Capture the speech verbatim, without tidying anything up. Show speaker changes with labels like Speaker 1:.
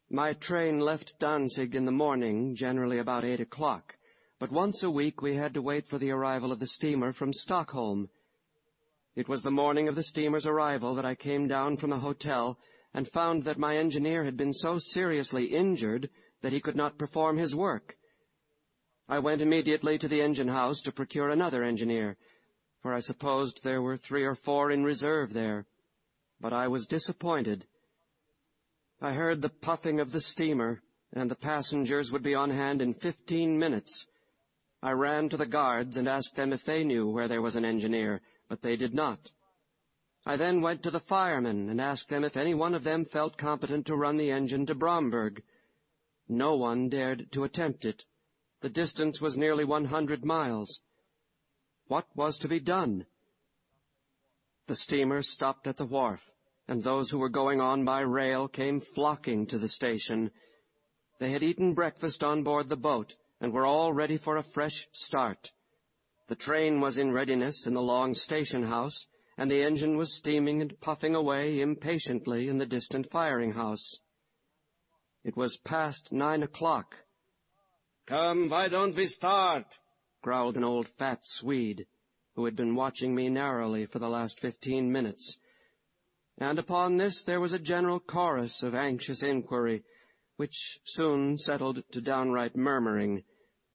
Speaker 1: My train left Danzig in the morning, generally about eight o'clock, but once a week we had to wait for the arrival of the steamer from Stockholm. It was the morning of the steamer's arrival that I came down from the hotel and found that my engineer had been so seriously injured that he could not perform his work. I went immediately to the engine-house to procure another engineer, for I supposed there were three or four in reserve there, but I was disappointed. I heard the puffing of the steamer, and the passengers would be on hand in fifteen minutes. I ran to the guards and asked them if they knew where there was an engineer, but they did not. I then went to the firemen and asked them if any one of them felt competent to run the engine to Bromberg. No one dared to attempt it. The distance was nearly one hundred miles. What was to be done? The steamer stopped at the wharf, and those who were going on by rail came flocking to the station. They had eaten breakfast on board the boat, and were all ready for a fresh start. The train was in readiness in the long station-house, and the engine was steaming and puffing away impatiently in the distant firing-house. It was past nine o'clock. "Come, why don't we start?" growled an old fat Swede, who had been watching me narrowly for the last fifteen minutes. And upon this there was a general chorus of anxious inquiry, which soon settled to downright murmuring.